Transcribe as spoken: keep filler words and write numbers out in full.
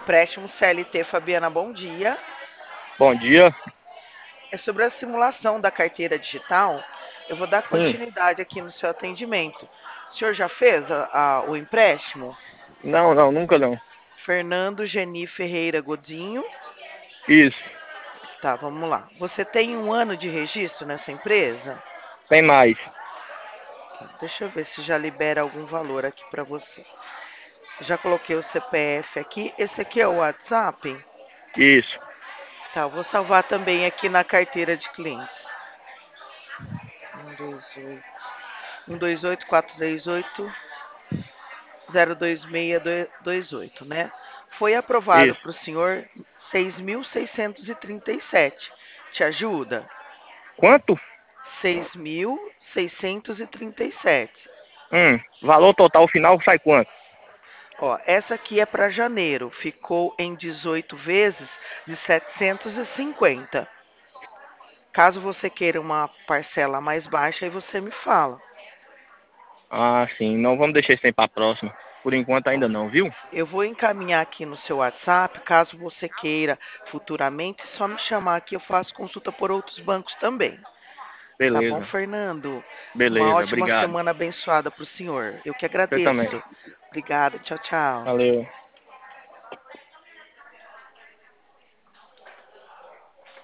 Empréstimo C L T, Fabiana, bom dia. Bom dia. É sobre a simulação da carteira digital. Eu vou dar Hum, continuidade aqui no seu atendimento. O senhor já fez a- a- o empréstimo? não, não, nunca não. Fernando Geni Ferreira Godinho. Isso, Tá, vamos lá. Você tem um ano de registro nessa empresa? tem mais. Tá, deixa eu ver se já libera algum valor aqui para você. Já coloquei o C P F aqui. Esse aqui é o WhatsApp? Isso, Tá, eu vou salvar também aqui na carteira de clientes. Um, dois, oito. um, dois oito, quatro três oito, zero dois seis dois oito, né? Foi aprovado isso. para o senhor seis mil seiscentos e trinta e sete. Te ajuda? Quanto? seis mil seiscentos e trinta e sete. Hum, valor total final sai quanto? Ó, essa aqui é para janeiro, ficou em dezoito vezes de setecentos e cinquenta. Caso você queira uma parcela mais baixa, aí você me fala. Ah, sim, não vamos deixar isso aí pra próxima. Por enquanto Ó, ainda não, viu? eu vou encaminhar aqui no seu WhatsApp, caso você queira futuramente, é só me chamar aqui, eu faço consulta por outros bancos também. Tá bom, Beleza, Fernando? Uma beleza, ótima obrigado. semana abençoada para o senhor. Eu que Você também. agradeço. Obrigada, tchau, tchau. Valeu.